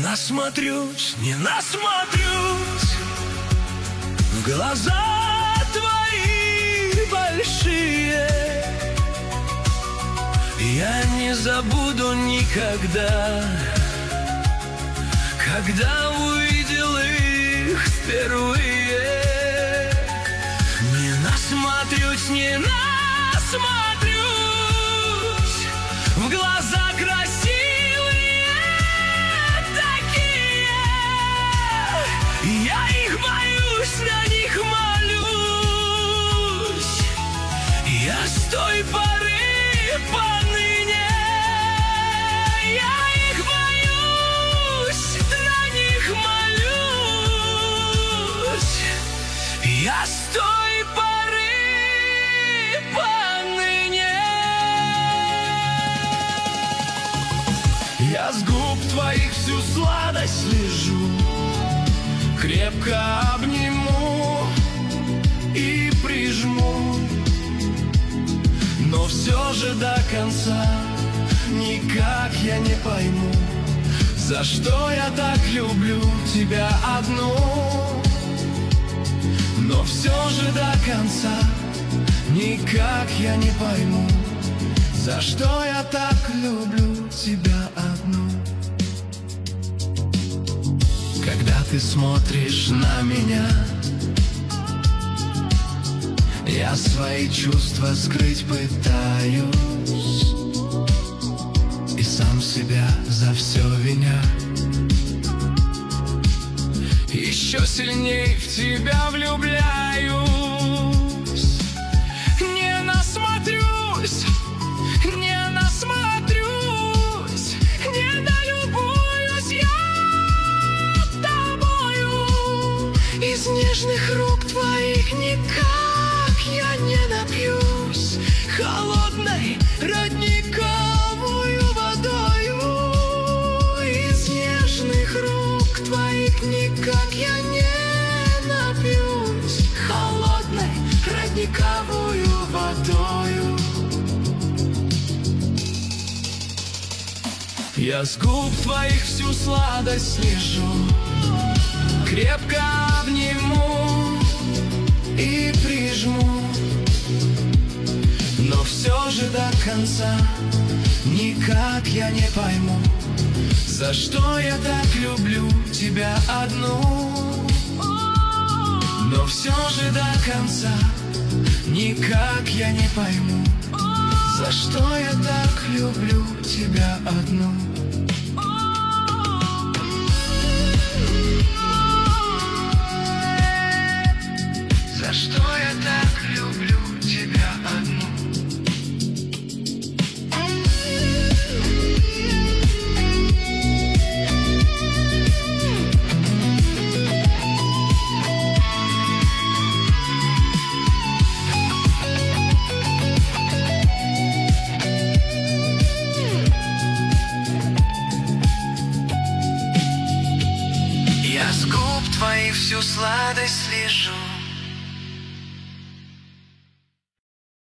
насмотрюсь, не насмотрюсь в глаза твои большие. Я не забуду никогда, когда увидел их впервые. Не насмотрюсь, не насмотрюсь в глаза красивые такие. Я их боюсь, на них молюсь. Я с той поры поныне, я их боюсь, на них молюсь. Я с той поры поныне. Я с губ твоих всю сладость лижу, крепко обниму и прижму. Но все же до конца никак я не пойму, за что я так люблю тебя одну. Но все же до конца никак я не пойму, за что я так люблю тебя одну. Когда ты смотришь на меня, я свои чувства скрыть пытаюсь и сам себя за все виня. Еще сильней в тебя влюбляюсь. Не насмотрюсь, не насмотрюсь, не налюбуюсь я тобою. Из нежных рук твоих никак я не напьюсь холодной родниковую водою. Из нежных рук твоих никак я не напьюсь холодной родниковую водою. Я с губ твоих всю сладость слежу, крепко обниму и прижму. Но все же до конца никак я не пойму, за что я так люблю тебя одну. Но все же до конца никак я не пойму, за что я так люблю тебя одну. За что я так люблю тебя одну. Я с губ твоих всю сладость слежу,